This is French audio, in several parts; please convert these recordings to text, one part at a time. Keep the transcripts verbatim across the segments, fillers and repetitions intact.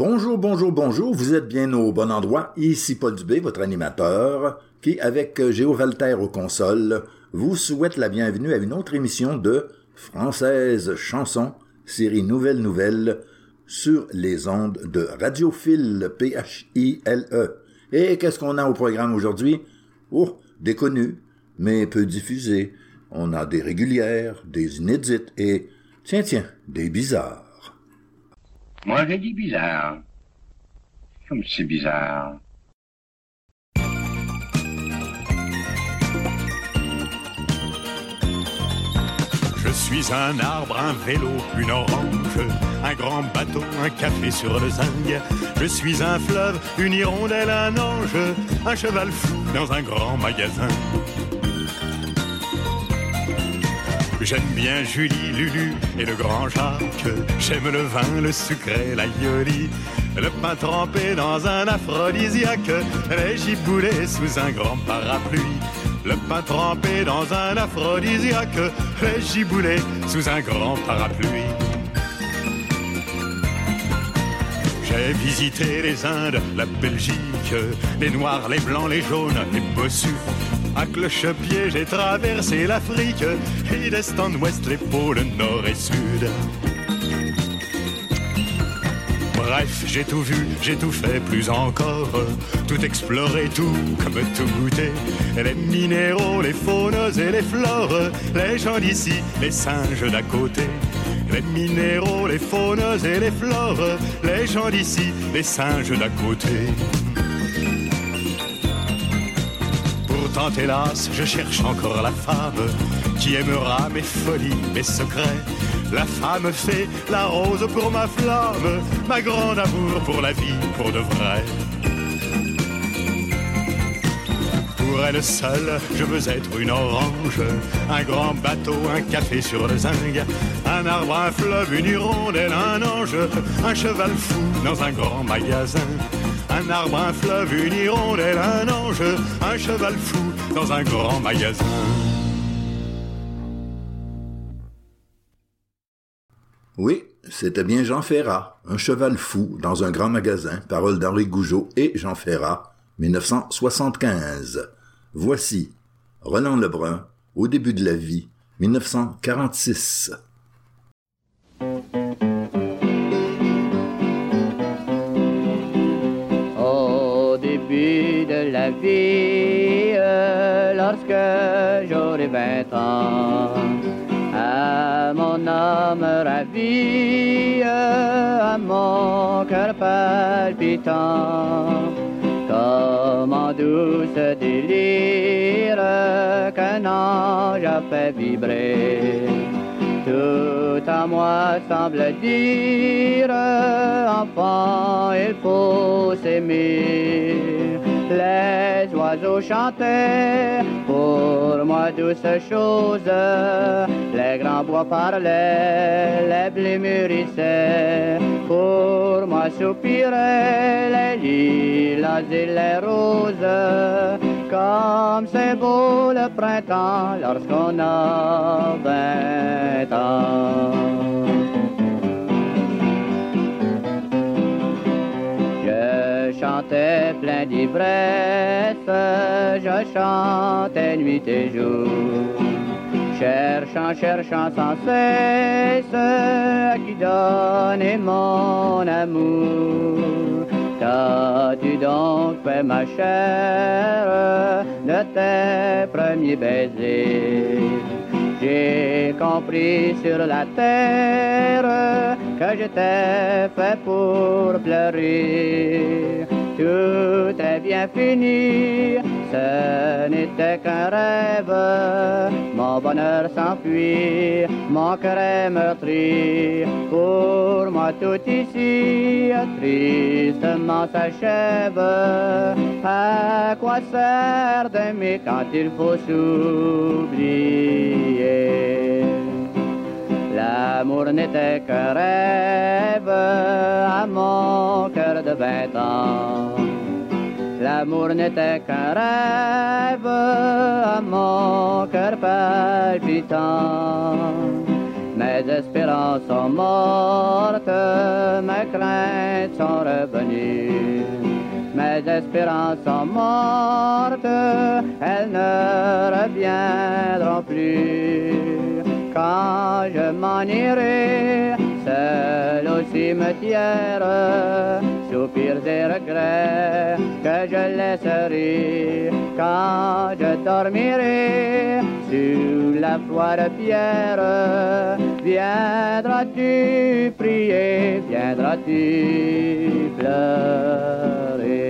Bonjour, bonjour, bonjour, vous êtes bien au bon endroit. Ici Paul Dubé, votre animateur, qui, avec Géo Valter aux consoles, vous souhaite la bienvenue à une autre émission de Française Chanson, série Nouvelle Nouvelle, sur les ondes de Radiophile, P H I L E. Et qu'est-ce qu'on a au programme aujourd'hui? Oh, des connus, mais peu diffusés. On a des régulières, des inédites et, tiens, tiens, des bizarres. Moi, j'ai dit bizarre. Comme c'est bizarre. Je suis un arbre, un vélo, une orange, un grand bateau, un café sur le zinc. Je suis un fleuve, une hirondelle, un ange, un cheval fou dans un grand magasin. J'aime bien Julie, Lulu et le grand Jacques. J'aime le vin, le sucré, l'aïoli, le pain trempé dans un aphrodisiaque, les giboulées sous un grand parapluie. Le pain trempé dans un aphrodisiaque, les giboulées sous un grand parapluie. J'ai visité les Indes, la Belgique, les Noirs, les Blancs, les Jaunes, les Bossus. À cloche-pied, j'ai traversé l'Afrique, et d'est en ouest, les pôles nord et sud. Bref, j'ai tout vu, j'ai tout fait, plus encore, tout exploré, tout comme tout goûté. Les minéraux, les faunes et les flores, les gens d'ici, les singes d'à côté. Les minéraux, les faunes et les flores, les gens d'ici, les singes d'à côté. Pourtant, hélas, je cherche encore la femme qui aimera mes folies, mes secrets. La femme fée, la rose pour ma flamme, ma grande amour pour la vie, pour de vrai. Pour elle seule, je veux être une orange, un grand bateau, un café sur le zinc, un arbre, un fleuve, une hirondelle, un ange, un cheval fou dans un grand magasin. Un arbre, un fleuve, une hirondelle, un ange, un cheval fou dans un grand magasin. Oui, c'était bien Jean Ferrat, un cheval fou dans un grand magasin, paroles d'Henri Gougeot et Jean Ferrat, dix-neuf cent soixante-quinze. Voici Roland Lebrun, Au début de la vie, dix-neuf cent quarante-six. Au début de la vie, euh, lorsque j'aurai vingt ans, à mon âme ravie, à mon cœur palpitant, comme en douce délire qu'un ange a fait vibrer. Tout à moi semble dire, enfant, il faut s'aimer. Les oiseaux chantaient pour moi douces choses, les grands bois parlaient, les blés mûrissaient, pour moi soupiraient les lilas et les roses, comme c'est beau le printemps lorsqu'on a vingt ans. Je chantais plein d'ivresse, je chantais nuit et jour, cherchant, cherchant sans cesse à qui donner mon amour. Qu'as-tu donc fait, ma chère, de tes premiers baisers? J'ai compris sur la terre que j'étais fait pour pleurer. Tout est bien fini, ce n'était qu'un rêve. Mon bonheur s'enfuit, mon cœur est meurtri. Pour moi tout ici, tristement s'achève. À quoi sert d'aimer quand il faut s'oublier? L'amour n'était qu'un rêve à mon cœur de vingt ans. L'amour n'était qu'un rêve à mon cœur palpitant. Mes espérances sont mortes, mes craintes sont revenues. Mes espérances sont mortes, elles ne reviendront plus. Quand je m'en irai, seul au cimetière, soupirs et regrets que je laisserai. Quand je dormirai sous la froide pierre, viendras-tu prier, viendras-tu pleurer.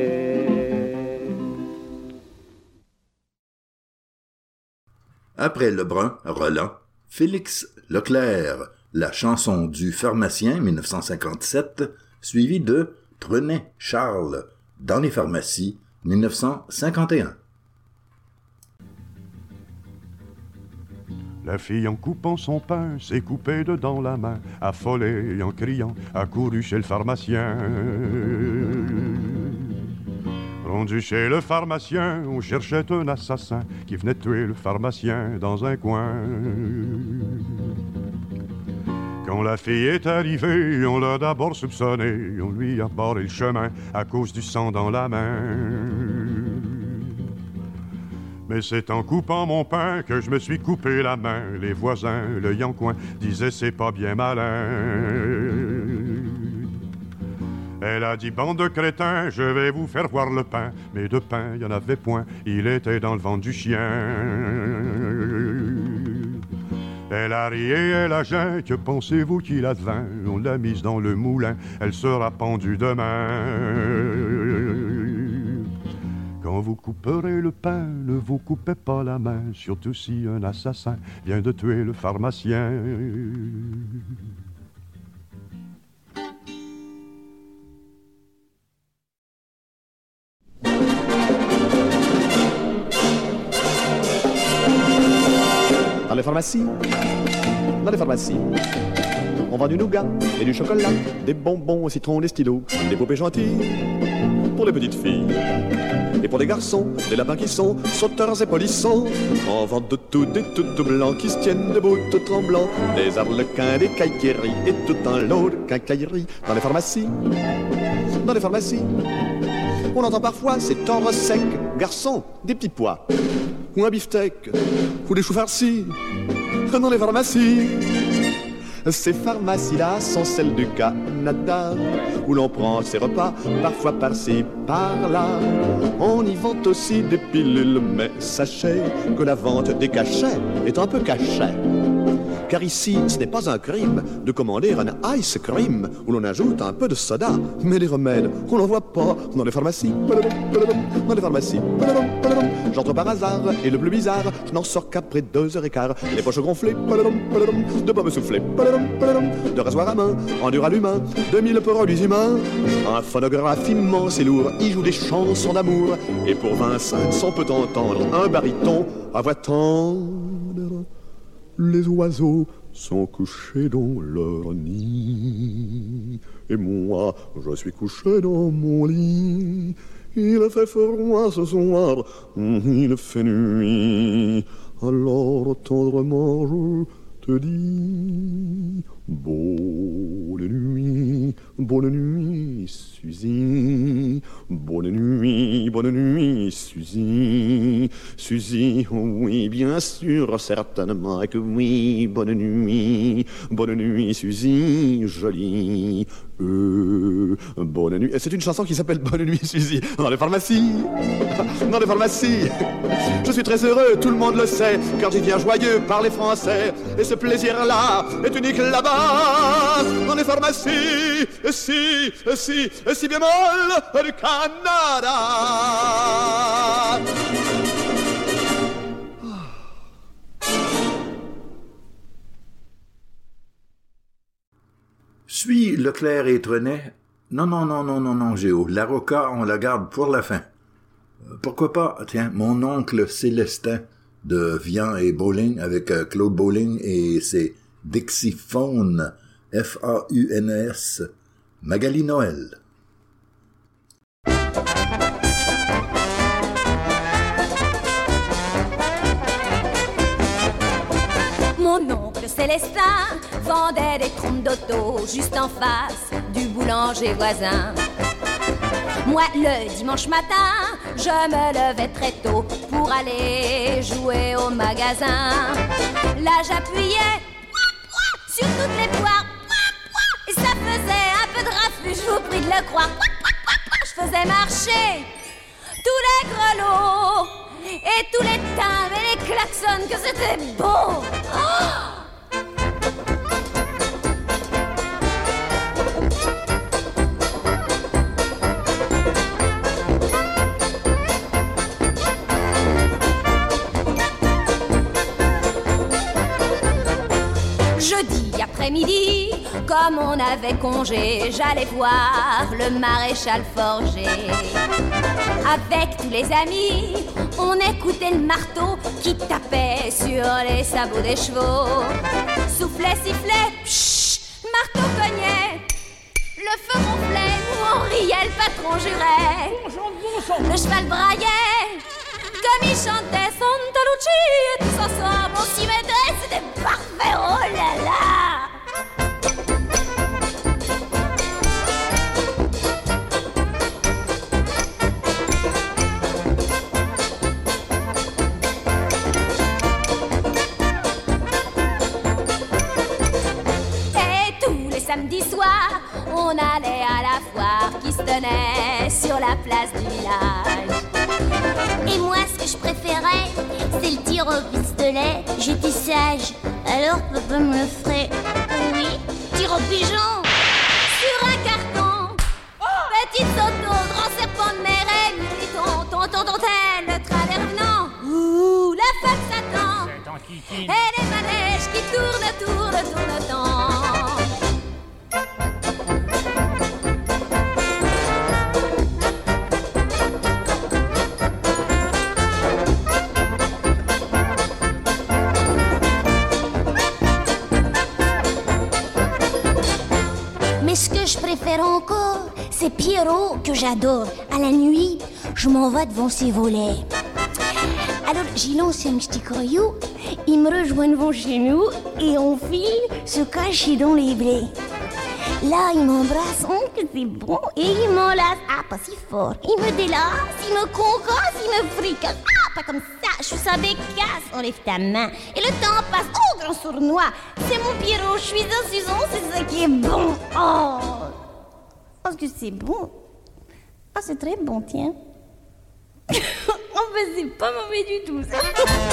Après Lebrun, Roland, Félix Leclerc, la chanson du pharmacien dix-neuf cent cinquante-sept, suivie de Trenet Charles, dans les pharmacies dix-neuf cent cinquante et un. La fille en coupant son pain s'est coupée dedans la main, affolée et en criant, accourut chez le pharmacien. Rendu chez le pharmacien, on cherchait un assassin qui venait tuer le pharmacien dans un coin. Quand la fille est arrivée, on l'a d'abord soupçonné, on lui a barré le chemin à cause du sang dans la main. Mais c'est en coupant mon pain que je me suis coupé la main. Les voisins, l'œil en coin, disaient c'est pas bien malin. Elle a dit, bande de crétins, je vais vous faire voir le pain. Mais de pain, il y en avait point, il était dans le ventre du chien. Elle a ri et elle a geint, que pensez-vous qu'il advint? On l'a mise dans le moulin, elle sera pendue demain. Quand vous couperez le pain, ne vous coupez pas la main, surtout si un assassin vient de tuer le pharmacien. Dans les pharmacies, dans les pharmacies, on vend du nougat et du chocolat, des bonbons au citron, des stylos, des poupées gentilles pour les petites filles. Et pour les garçons, des lapins qui sont sauteurs et polissons. On vend de tout, des tout blancs qui se tiennent debout tout tremblants, des arlequins, des cailleries et tout un lot de quincailleries. Dans les pharmacies, dans les pharmacies, on entend parfois ces tendres secs. Garçons, des petits pois, ou un beefsteak, ou des choux farcis. Dans les pharmacies, ces pharmacies-là sont celles du Canada, où l'on prend ses repas, parfois par-ci, par-là. On y vend aussi des pilules, mais sachez que la vente des cachets est un peu cachée. Car ici, ce n'est pas un crime de commander un ice cream où l'on ajoute un peu de soda. Mais les remèdes, on n'en voit pas dans les pharmacies. Dans les pharmacies. J'entre par hasard et le plus bizarre, je n'en sors qu'après deux heures et quart. Les poches gonflées, de pommes soufflées, de rasoir à main, en dur à l'humain, de mille produits humains. Un phonographe immense et lourd, y joue des chansons d'amour. Et pour vingt-cinq, on peut entendre un baryton à voix tendre. Les oiseaux sont couchés dans leur nid, et moi, je suis couché dans mon lit. Il fait froid ce soir, il fait nuit, alors tendrement je te dis bonne nuit, bonne nuit, Suzy. Bonne nuit, bonne nuit, Suzy. Suzy, oui, bien sûr, certainement que oui. Bonne nuit, bonne nuit, Suzy, jolie. Euh, bonne nuit. C'est une chanson qui s'appelle Bonne nuit, Suzy. Dans les pharmacies, dans les pharmacies. Je suis très heureux, tout le monde le sait, car j'y viens joyeux par les Français. Et ce plaisir-là est unique là-bas, dans les pharmacies. Si, si, si bémol du Canada. Suis Leclerc et Trenet? Non, non, non, non, non, non, Géo. La Roca, on la garde pour la fin. Pourquoi pas, tiens, mon oncle Célestin de Vian et Bowling avec euh, Claude Bowling et ses Dixiphones, F A U N S, Magali Noël. Mon oncle Célestin vendait des trompes d'auto juste en face du boulanger voisin. Moi, le dimanche matin, je me levais très tôt pour aller jouer au magasin. Là, j'appuyais sur toutes les poires et ça faisait un peu de raflux, je vous prie de le croire. Je faisais marcher tous les grelots et tous les timbres et les klaxons, que c'était beau. Oh! Jeudi après-midi, comme on avait congé, j'allais voir le maréchal Forger. Avec tous les amis, on écoutait le marteau qui tapait sur les sabots des chevaux. Soufflet, sifflet, pshh, marteau cognait, le feu ronflait, nous on riait, le patron jurait. Le cheval braillait, comme il chantait Santa Lucia, et tous ensemble on s'y mettait, c'était parfait, oh là là. Samedi soir, on allait à la foire qui se tenait sur la place du village. Et moi, ce que je préférais, c'est le tir au pistolet. J'étais sage, alors papa me le ferait. Oui, tir au pigeon. Sur un carton, oh, petite auto, grand serpent de mer et militon, tonton, tontelle, le train des revenants. Ouh, la femme s'attend. Et les manèges qui tournent, tournent, tournent tant. Mais ce que je préfère encore, c'est Pierrot que j'adore. À la nuit, je m'en vais devant ses volets. Alors j'y lance un petit caillou, il me rejoint devant chez nous et on file se cacher dans les blés. Là, il m'embrasse, oh que c'est bon, et il m'enlace, ah pas si fort. Il me délace, il me concasse, il me fricasse, ah pas comme ça, je suis sa bécasse. Enlève ta main, et le temps passe, oh grand sournois. C'est mon Pierrot, je suis un Susan, c'est ça qui est bon. Oh, parce que c'est bon. Ah c'est très bon, tiens. En fait, c'est pas mauvais du tout, ça.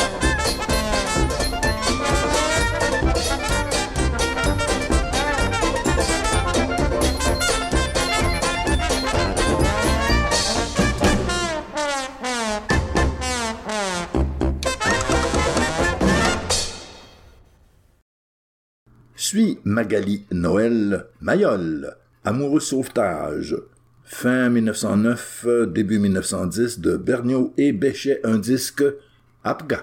Suit Magali Noël Mayol, Amoureux sauvetage. Fin mille neuf cent neuf, début mille neuf cent dix, de Berniaud et Béchet, un disque Apga.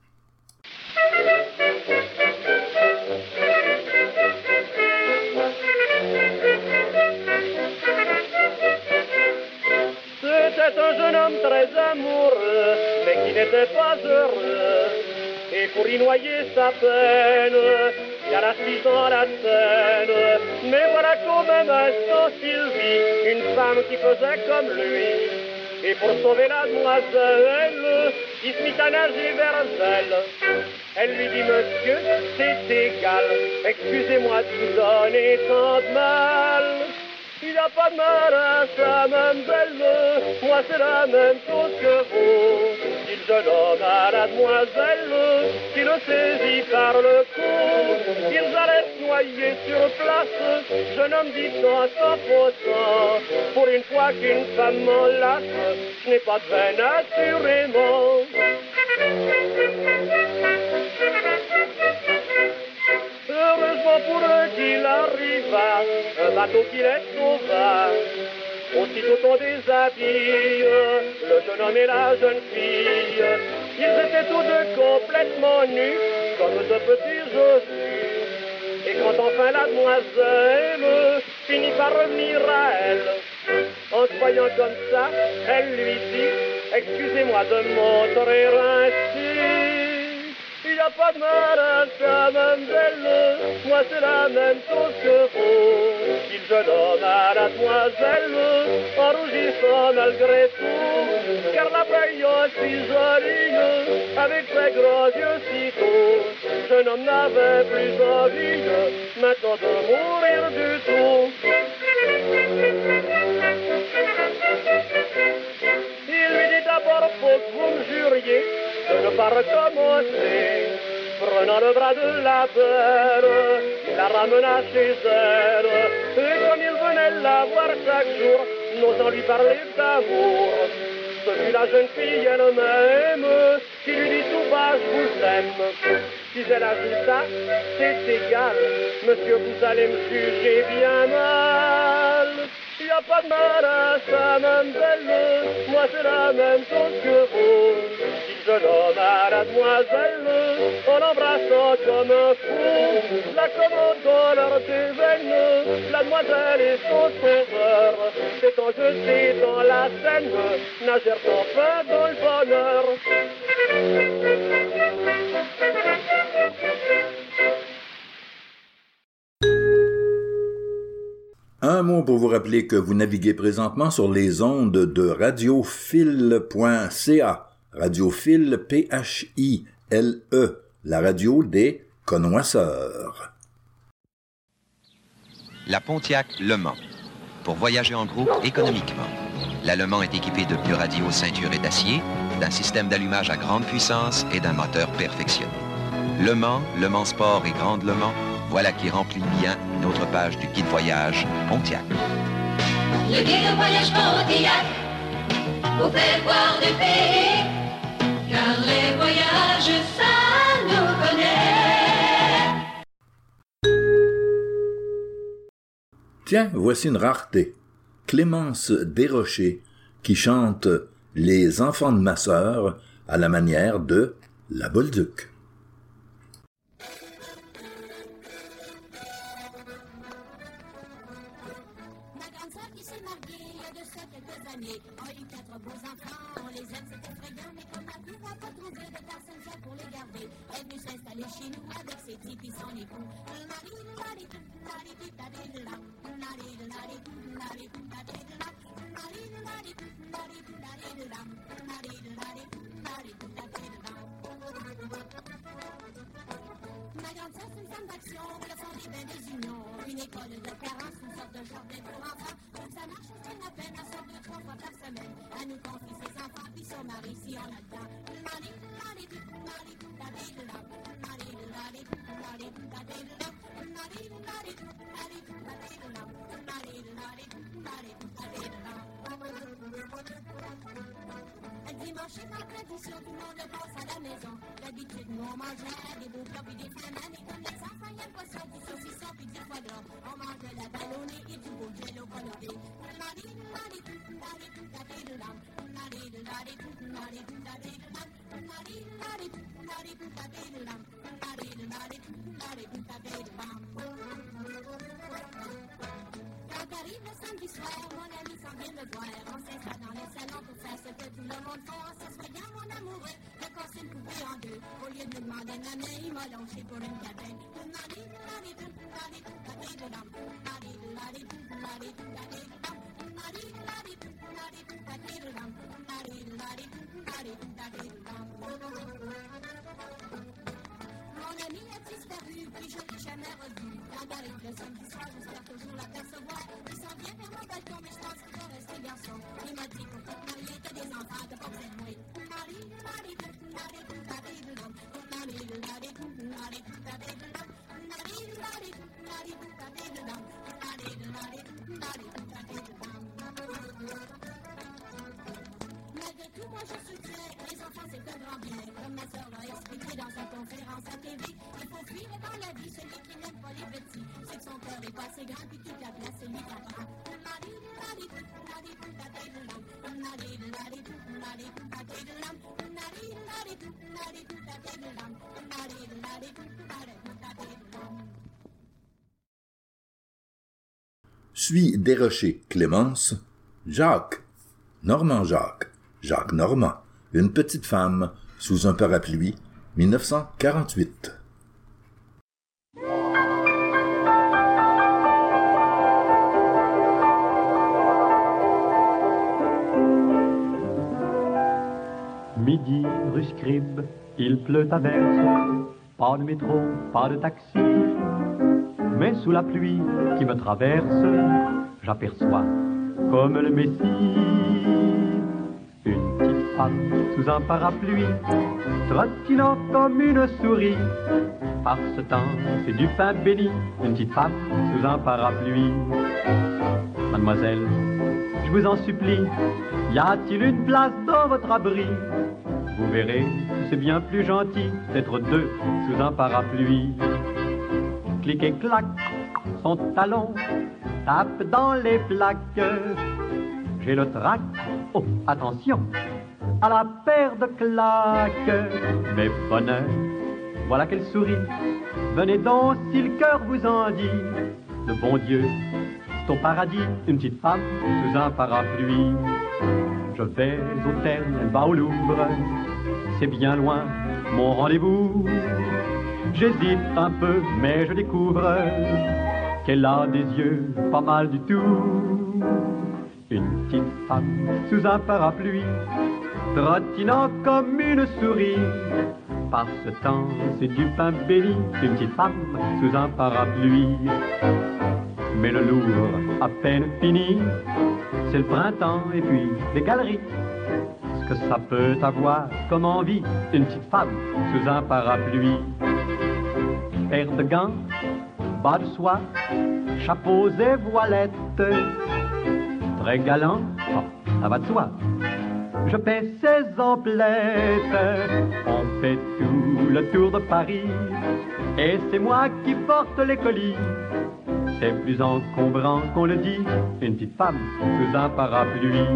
C'était un jeune homme très amoureux, mais qui n'était pas heureux. Et pour y noyer sa peine, il alla six dans la Seine. Mais voilà qu'au même instant qu'il vit une femme qui faisait comme lui. Et pour sauver la demoiselle, il se mit à nager vers elle. Elle lui dit, monsieur, c'est égal, excusez-moi de vous donner tant de mal. Il n'y a pas de mal à sa même belle, moi c'est la même chose que vous. Dit le jeune homme à la demoiselle, qui le saisit par le cou. Ils allaient se noyer sur place, jeune homme dit en s'empossant. Pour une fois qu'une femme m'enlace, je n'ai pas de veine assurément. Heureusement pour eux qu'il arriva un bateau qui les sauva. Aussitôt on déshabille le jeune homme et la jeune fille. Ils étaient tous deux complètement nus, comme de petits Jésus. Et quand enfin la demoiselle finit par revenir à elle, en se voyant comme ça, elle lui dit, excusez-moi de montrer ainsi. y a pas de mal à sa mademoiselle, moi c'est la même chose que vous. Il jeune homme à la demoiselle, en rougissant malgré tout, car la voyant si jolie, avec ses grands yeux si tôt, jeune homme n'avait plus envie, maintenant de mourir du tout. Il lui dit d'abord, faut que vous me juriez de ne pas recommencer. Prenant le bras de la belle, il la ramena chez elle. Et comme il venait la voir chaque jour, n'osant lui parler d'amour, ce fut la jeune fille elle-même qui lui dit tout bas, je vous aime. Si elle ajouta, c'est égal, monsieur, vous allez me juger bien mal. Il n'y a pas de mal à sa mademoiselle, moi c'est la même chose que vous. Il jeune homme à la demoiselle, en l'embrassant comme un fou, l'accommodant leur des veines, la demoiselle et son sauveur, s'étant jetés dans la Seine, nagèrent enfin dans le bonheur. Un mot pour vous rappeler que vous naviguez présentement sur les ondes de radiophile point c a, radiophile, P H I L E, la radio des connoisseurs. La Pontiac Le Mans, pour voyager en groupe économiquement. La Le Mans est équipée de deux radios ceinturées d'acier, d'un système d'allumage à grande puissance et d'un moteur perfectionné. Le Mans, Le Mans Sport et Grande Le Mans, voilà qui remplit bien une autre page du guide voyage Pontiac. Le guide voyage Pontiac vous fait voir du pays, car les voyages, ça nous connaît. Tiens, voici une rareté. Clémence Desrochers qui chante « Les enfants de ma sœur » à la manière de La Bolduc. Suit Desrochers, Clémence, Jacques, Normand Jacques, Jacques Normand, une petite femme sous un parapluie, dix-neuf cent quarante-huit. Midi, rue Scribe, il pleut à verse, pas de métro, pas de taxi, mais sous la pluie qui me traverse, j'aperçois comme le Messie une petite femme sous un parapluie, trottinant comme une souris. Par ce temps, c'est du pain béni, une petite femme sous un parapluie. Mademoiselle, je vous en supplie, y a-t-il une place dans votre abri? Vous verrez, c'est bien plus gentil d'être deux sous un parapluie. Clic et clac, son talon tape dans les plaques. J'ai le trac, oh, attention, à la paire de claques. Mais bonheur, voilà qu'elle sourit. Venez donc si le cœur vous en dit. Le bon Dieu, c'est au paradis, une petite femme sous un parapluie. Je vais au Terme, elle va au Louvre. C'est bien loin, mon rendez-vous. J'hésite un peu, mais je découvre qu'elle a des yeux pas mal du tout. Une petite femme sous un parapluie, trottinant comme une souris. Par ce temps, c'est du pain béni, une petite femme sous un parapluie. Mais le Louvre, à peine fini, c'est le printemps et puis les galeries. Ce que ça peut avoir comme envie, une petite femme sous un parapluie. Paire de gants, bas de soie, chapeaux et voilettes, très galant, oh, ça va de soi. Je paie ses emplettes, on fait tout le tour de Paris, et c'est moi qui porte les colis. C'est plus encombrant qu'on le dit, une petite femme sous un parapluie.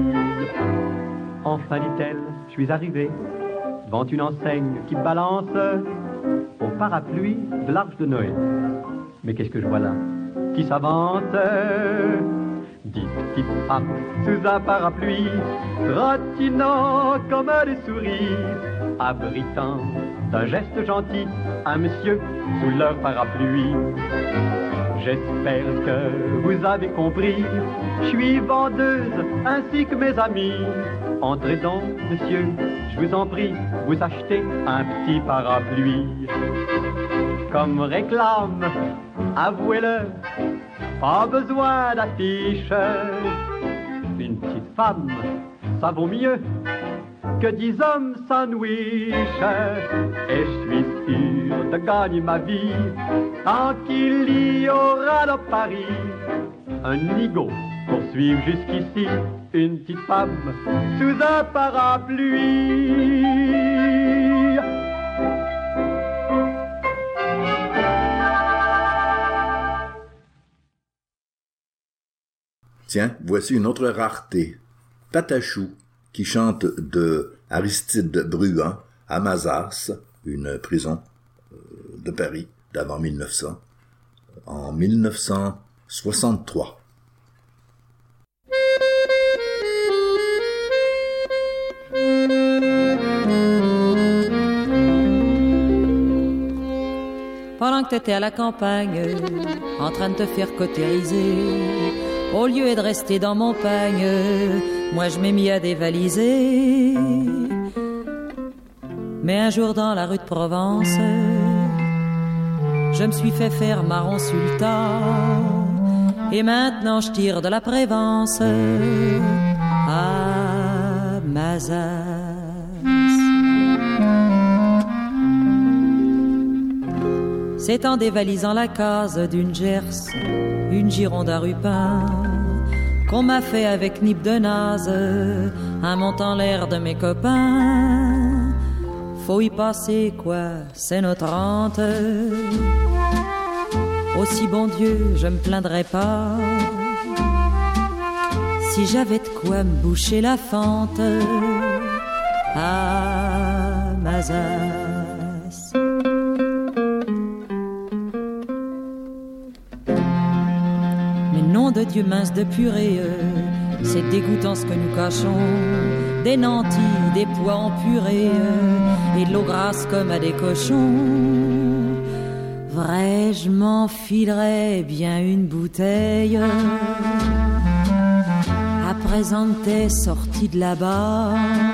Enfin, dit-elle, je suis arrivée devant une enseigne qui balance au parapluie de l'Arche de Noé. Mais qu'est-ce que je vois là? Qui s'avance? Dix petites femmes sous un parapluie, trottinant comme des souris, abritant d'un geste gentil un monsieur sous leur parapluie. J'espère que vous avez compris, je suis vendeuse ainsi que mes amis. Entrez donc, monsieur, je vous en prie, vous achetez un petit parapluie. Comme réclame, avouez-le, pas besoin d'affiche. Une petite femme, ça vaut mieux que dix hommes sandwich. Et je suis sûr de gagner ma vie tant qu'il y aura dans Paris un nigo pour suivre jusqu'ici une petite femme sous un parapluie. Tiens, voici une autre rareté. Patachou, qui chante de Aristide Bruant à Mazas, une prison de Paris d'avant mille neuf cents, en mille neuf cent soixante-trois. Pendant que t'étais à la campagne, en train de te faire cautériser, au lieu de rester dans mon pagne, moi je m'ai mis à dévaliser. Mais un jour dans la rue de Provence, je me suis fait faire marron sultan, et maintenant je tire de la prévence à Mazas. C'est en dévalisant la case d'une Gers, une Gironde à Rupin, qu'on m'a fait avec nippe de naze un monte en l'air de mes copains. Faut y passer quoi, c'est notre rente. Aussi bon Dieu, je me plaindrais pas si j'avais de quoi me boucher la fente à Mazas. Mais nom de Dieu mince de purée, c'est dégoûtant ce que nous cachons. des nantis, des pois en purée et de l'eau grasse comme à des cochons. Vrai, je m'enfilerais bien une bouteille à présent que t'es sorti de là-bas.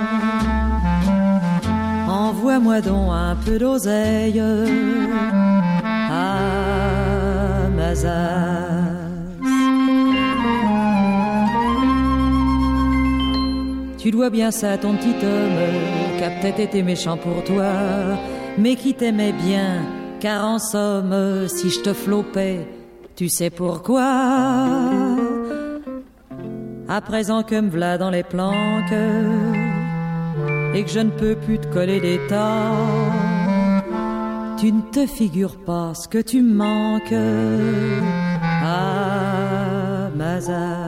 Envoie-moi donc un peu d'oseille à Mazas. Tu dois bien ça à ton petit homme, qui a peut-être été méchant pour toi, mais qui t'aimait bien, car en somme, si je te flopais, tu sais pourquoi. À présent que me v'là dans les planques, et que je ne peux plus te coller des tas, tu ne te figures pas ce que tu me manques à Mazas.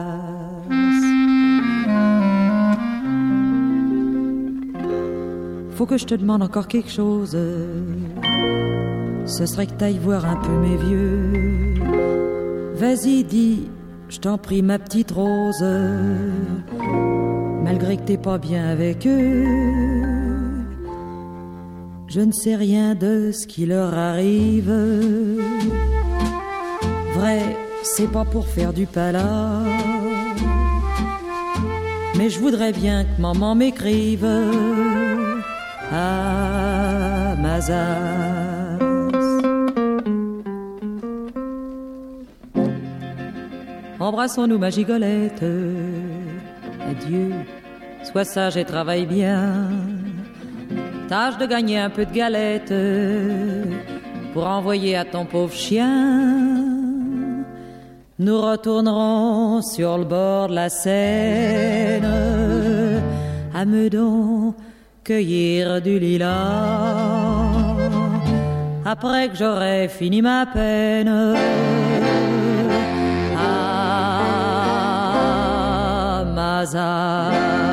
Faut que je te demande encore quelque chose. Ce serait que t'ailles voir un peu mes vieux. Vas-y, dis, je t'en prie, ma petite rose, malgré que t'es pas bien avec eux. Je ne sais rien de ce qui leur arrive. Vrai, c'est pas pour faire du pala, mais je voudrais bien que maman m'écrive à Mazas. Embrassons-nous, ma gigolette. Adieu, sois sage et travaille bien. Tâche de gagner un peu de galette pour envoyer à ton pauvre chien. Nous retournerons sur le bord de la Seine à Meudon cueillir du lilas. Après que j'aurai fini ma peine à Mazas.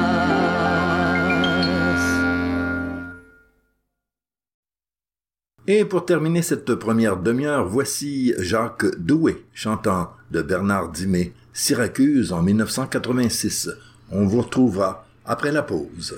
Et pour terminer cette première demi-heure, voici Jacques Doué chantant de Bernard Dimet, Syracuse en dix-neuf cent quatre-vingt-six. On vous retrouvera après la pause.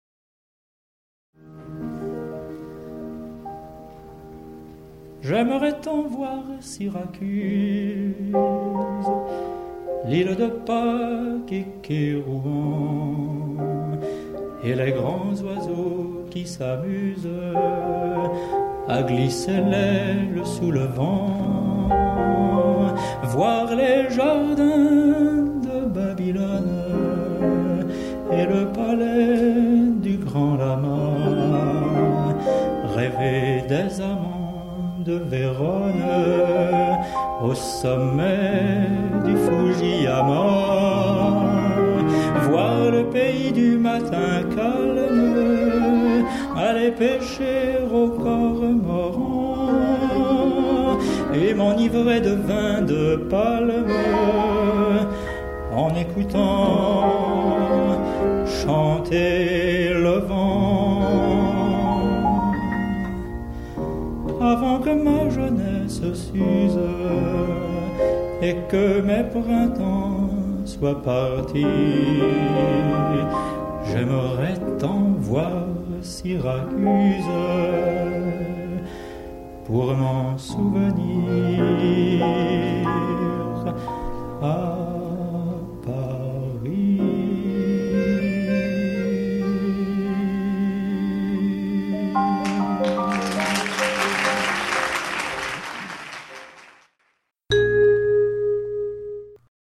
J'aimerais tant voir Syracuse, l'île de Pâques et Kérouan, et les grands oiseaux qui s'amusent à glisser l'aile sous le vent, voir les jardins de Babylone et le palais du grand lama, rêver des amants de Vérone au sommet du Fujiyama, voir le pays du matin calme, aller pêcher au cormoran et m'enivrer de vin de palme en écoutant chanter le vent. Avant que ma jeunesse s'use et que mes printemps soient partis, j'aimerais tant voir Syracuse pour m'en souvenir. Ah,